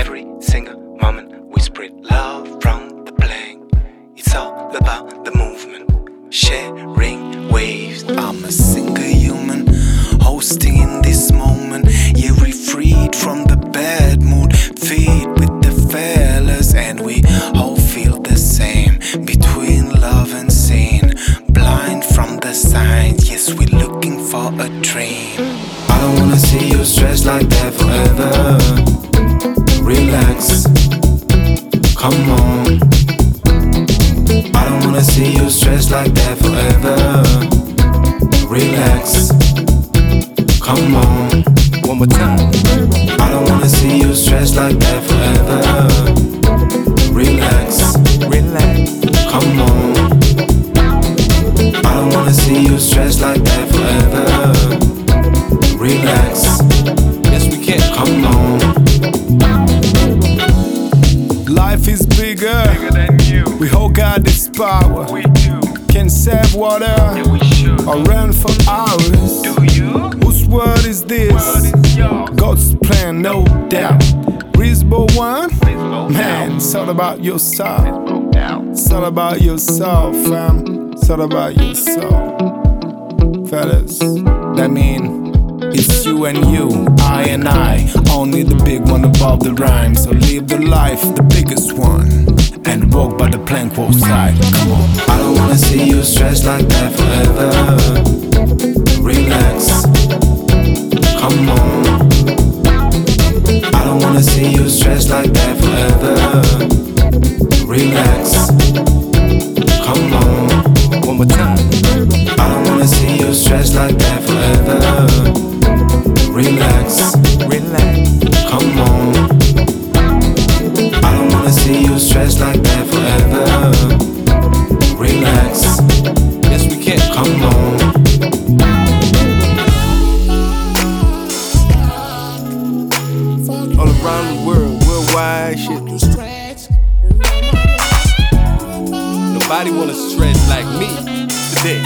every single moment we spread love from the blank. It's all about the movement, sharing waves. I'm a single human, hosting in this moment. Yeah, we freed from the bad mood, feed with the fellas, and we all feel the same. Between love and sin, blind from the signs. Yes, we're looking for a dream. I don't wanna see you stressed like that forever. Relax, come on. I don't wanna see you stressed like that forever. Relax, come on. One more time. I don't wanna see you stressed like that forever. Relax, relax, come on. I don't wanna see you stressed like that forever. Relax, yes we can, come on. Life is bigger than you. We all got this power. We do. Can save water, Yeah, we should. or run for hours. Do you? Whose word is this? What is yours? God's plan, no doubt. Reasonable one? Please slow Man, down. it's all about your soul. Slow down. It's all about your soul, fam. It's all about your soul. Fellas, that mean it's you and you, I and I. Only the big one above the rhyme. So live the life, the biggest one, and walk by the plank wall side. Come on. I don't wanna see you stressed like that forever. Relax, come on. I don't wanna see you stressed like that forever. Relax, come on. One more time. I don't wanna see you stressed like that forever. Relax, Relax. come on. I don't wanna see you stressed like that forever. Relax, Yes, we can. come on. All around the world, worldwide shit. Nobody wanna stress like me today.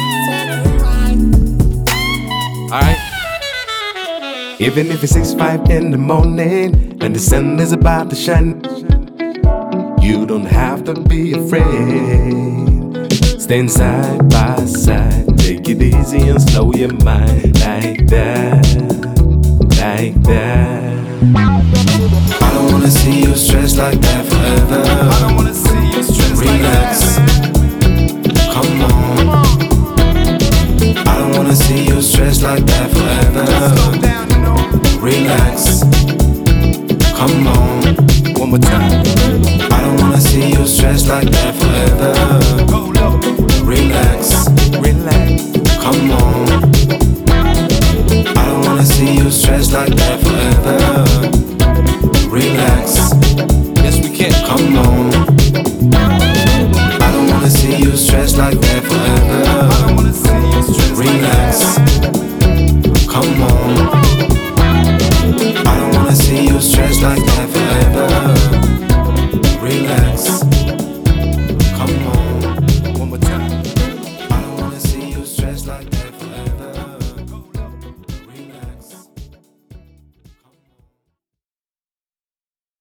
Alright? Even if it's 6-5 in the morning and the sun is about to shine, you don't have to be afraid. Stand side by side, take it easy and slow your mind like that, like that. I don't wanna see you stressed like that forever. I don't wanna see you stressed Relax, like that. come on. I don't wanna see you stressed like that forever. Slow down, you know. Relax, come on. One more time. I don't wanna see you stressed like that forever. Go low. Relax, Relax. come on. I don't wanna see you stressed like that forever. Relax, Yes, we can. come on. I don't wanna see you stressed like that forever.